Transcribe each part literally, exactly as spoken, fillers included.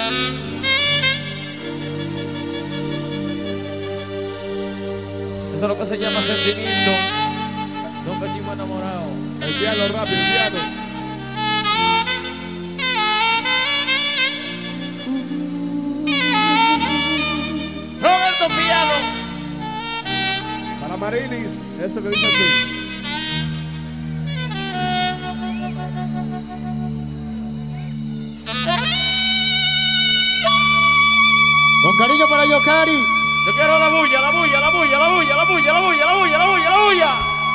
Eso es lo que se llama sentimiento. Son cachimbo enamorados. El piano rápido, el piano. Roberto Piano. Para Marilis, esto que dice así. Con cariño para Yokari. Yo quiero la bulla, la bulla, la bulla, la bulla, la bulla, la bulla, la bulla, la bulla, la bulla.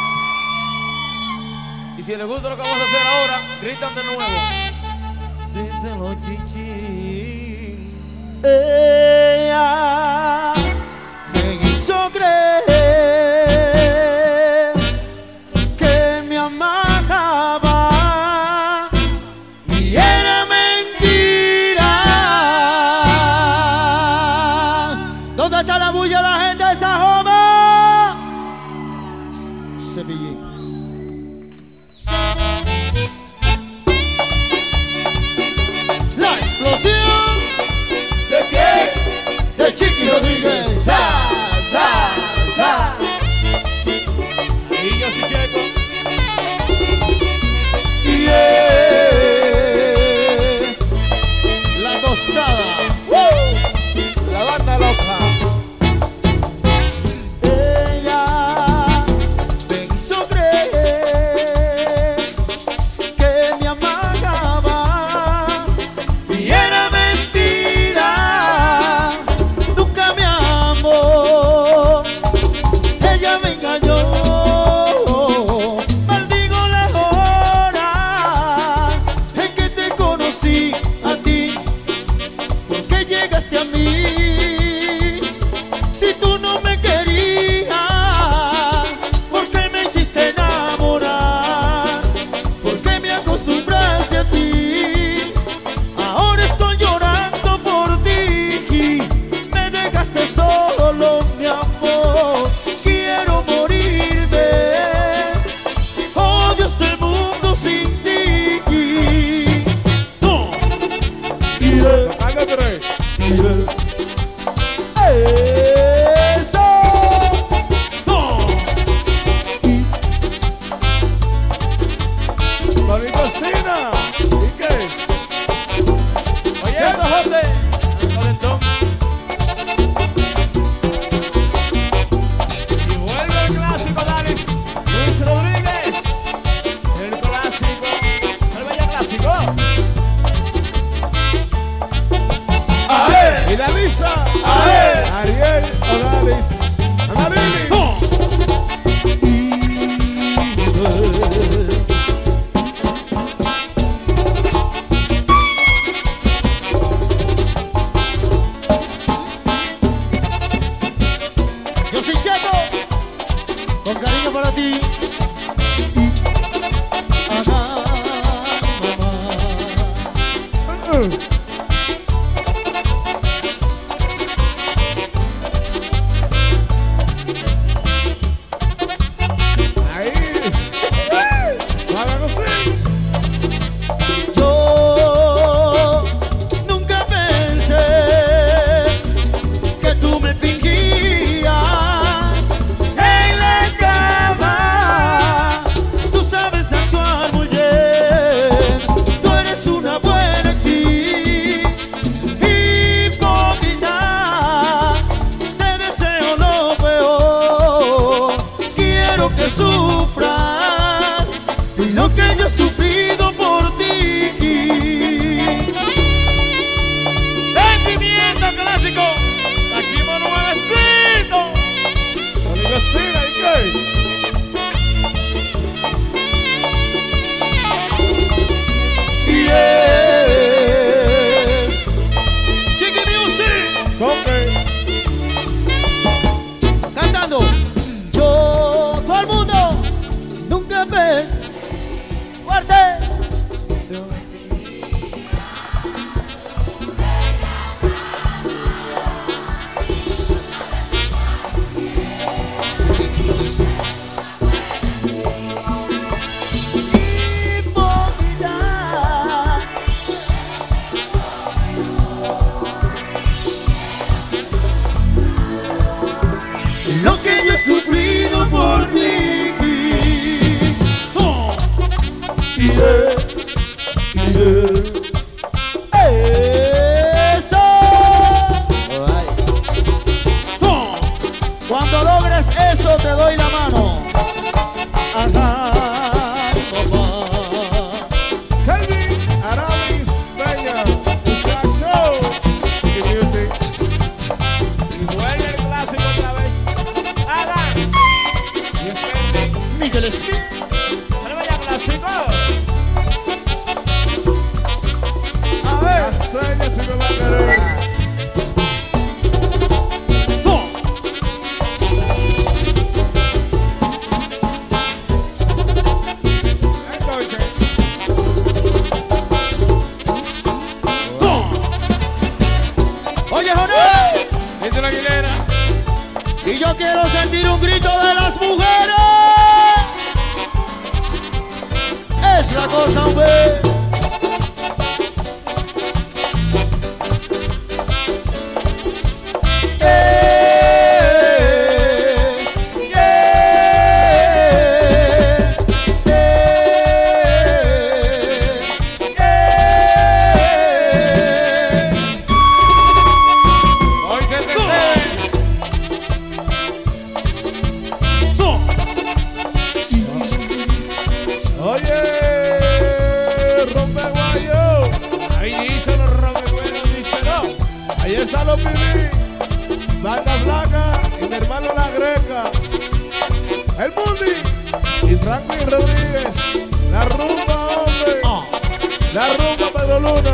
Y si les gusta lo que vamos a hacer ahora, gritan de nuevo. Díselo, chichi. Ella me hizo creer que me amaba y era mentira. ¿Dónde está la bulla la gente de esa joma? Sevillín. La explosión. ¿De qué? De Chiqui Rodríguez. Sa, sa, sa. Y yo sí checo. Yeah. La tostada. ¡Woo! La banda loca. Ella me hizo creer que me amaba y era mentira. Nunca me amó. Ella me engañó. Maldigo la hora en que te conocí a ti. ¿Por qué llegaste a mí? Si tú no me querías, ¿por qué me hiciste enamorar? ¿Por qué me acostumbraste a ti? Ahora estoy llorando por ti. Me dejaste solo, mi amor. Quiero morirme. Odio este mundo sin ti. No. Yeah. Tocando tres. Eso. No. Para mi cocina. ¿Y qué? Oye, eso, José. Calentón. Y vuelve el clásico, Dani. Luis Rodríguez. El clásico. El bello clásico. Y la Lisa. Ariel Odalis. Amarili. Yo soy Checo. Con cariño para ti. Ajá, mamá. Ahí. Para cocina. Yo nunca pensé que tú me fingías en la cama. Tú sabes actuar muy bien. Tú eres una buena actriz. Hipócrita. Te deseo lo peor. Quiero que sufras y lo que yo he sufrido por ti. Sentimiento clásico. Cachimbo nuevecito. Para mi cocina. ¿Y qué? Yeah. Chiqui Music. ¿Con qué? Cantando. Yo, todo el mundo, nunca ves. Fuerte. Hipócrita. Oye, rompeguayo. Ahí dice los rompehuelos, dice no. Ahí están los pibí. Blanca Blanca y mi hermano La Greca. El Mundi y Franklin Rodríguez. La rumba, hombre. Ah. La rumba, Pedro Luna.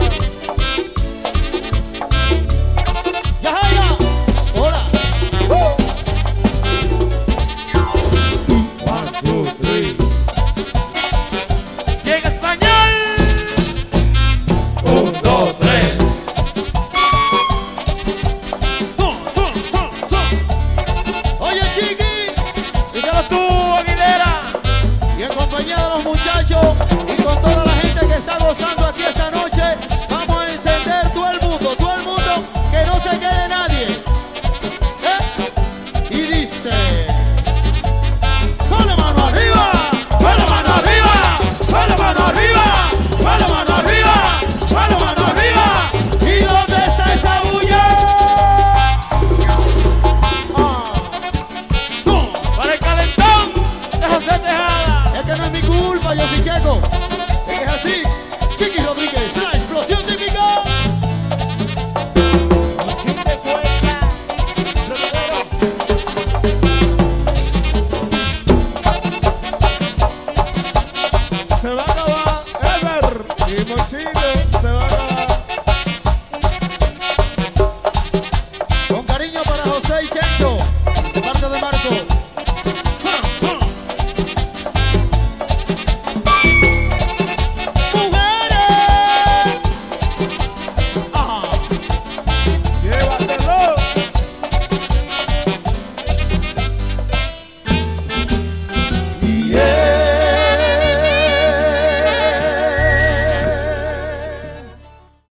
Ya, ya. Hola. One, two, three. Llega español. Un, dos, tres. Oye, Chiqui, Dígalo tú, Aguilera. y en compañía de los muchachos y con toda la gente que está gozando aquí esta noche, vamos a encender todo el mundo, todo el mundo, que no se quede nadie. ¿Eh? Y dice: con la mano arriba, con la mano arriba, con la mano arriba, con la mano arriba, con la mano arriba. ¿Y dónde está esa bulla? Ah. No. Para el calentón de José Tejada. Es que no es mi culpa, yo soy checo. Es que es así.